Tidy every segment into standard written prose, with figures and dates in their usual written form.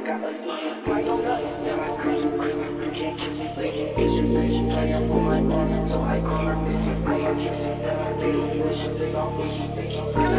got a sticky. My donuts, yeah, my crazy, you can't kiss me, licking. Asian bitch, playing with my boss, so I call her Missy. I am kissing, then I really wish this all icky, icky.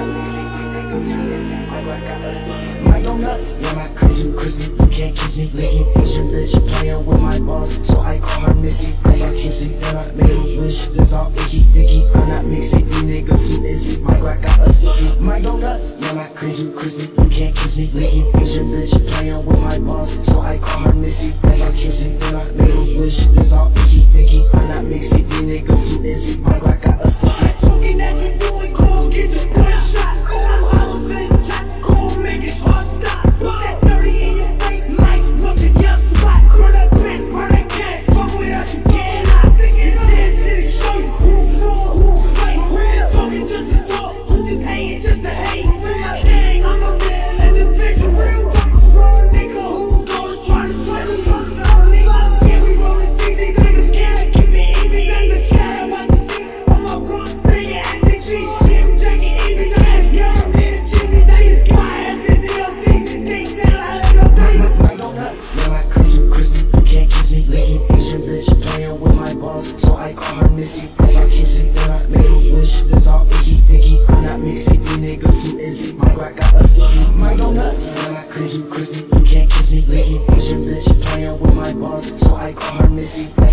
My donuts, yeah, my crazy, you can't kiss me, licking. Asian bitch, playing with my boss, so I call her Missy. I am kissing, then I really wish this all icky, icky. I'm not mixing, these niggas too iffy. My Glock got a sticky. My donuts, yeah, my crazy, you can't kiss me, licking. Asian bitch, playing with my boss, so I call her Missy. If I kiss it, then I really wish this all icky, icky. I'm not mixing, these niggas too iffy. My Glock got a sticky. Talking that you doing, go get the boy shot. Go on hollows and shots, go make his heart stop. Put that 30 in your face, like what's it your spot? Burn that bitch, burn that cat, fuck with us, you get out. Thinking dead shit and show you who fraud, who fake. Who talking just to talk, who just hating just to hate. With my gang, I'm a real individual. Fuck a fraud nigga who's gonna try to sweat us. Yeah, we rollin' deep, these niggas can't keep me even in the cab. I can see on my run, bring it at the G. Jim, Jackie, even that young man, Jimmy, they just got ass in the things and things till I let them breathe. My donuts, yeah, my crazy, you can't kiss me, licking. Asian bitch, playing with my boss, so I call her Missy. If I kiss it, then I really wish this all icky, icky. I'm not mixing, these niggas too iffy. My Glock got a sticky. My donuts, yeah, my crazy, you can't kiss me, licking. Asian bitch, playing with my boss, so I call her Missy.